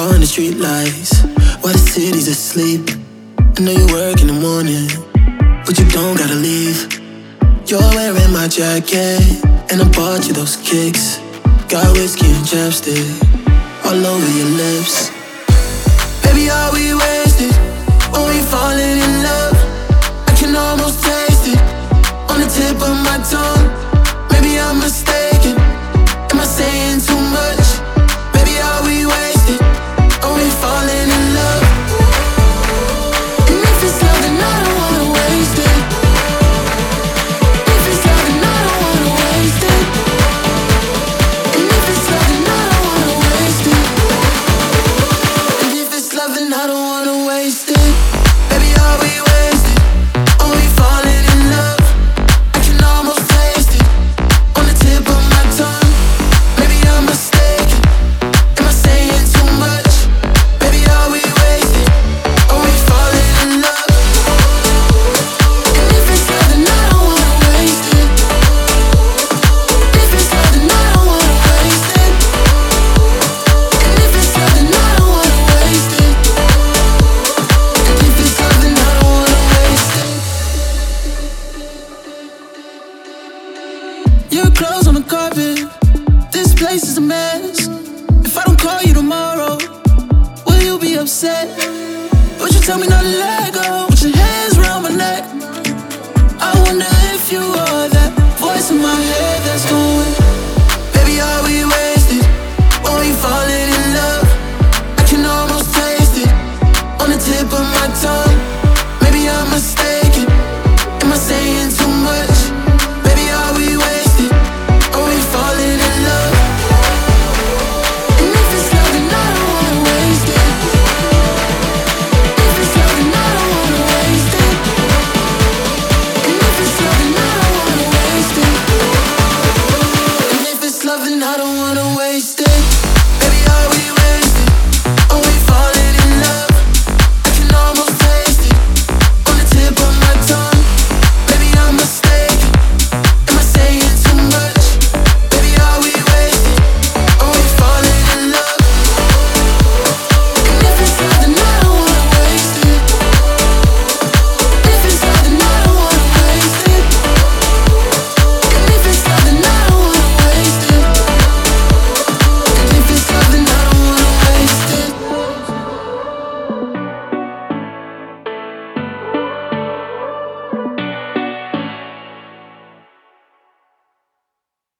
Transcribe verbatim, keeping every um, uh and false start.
on the street lights while the city's asleep. I know you work in the morning, but you don't gotta leave. You're wearing my jacket, and I bought you those kicks. Got whiskey and chapstick all over your lips. Baby, are we wasted? Are we falling in love? I can almost taste it on the tip of my tongue. Maybe I'm mistaken. Am I saying too much? Baby, are we wasted? Are we falling in love? And if it's love, then I don't wanna waste it. If it's love, then I don't wanna waste it. And if it's love, then I don't wanna waste it. And if it's love, then I don't wanna waste it. Baby, are we wasted? Are we falling in love? I can almost taste it on the tip of my tongue. Maybe I'm mistaken. Am I saying too much? Baby, are we wasted? Are we falling in love? And if it's love, then I don't wanna waste it. If it's love, then I don't wanna waste it. And if it's love, then I don't wanna waste it. And if it's love, then I don't wanna waste it. Your clothes on the carpet. This place is a mess. If I don't call you tomorrow, will you be upset? Would you tell me not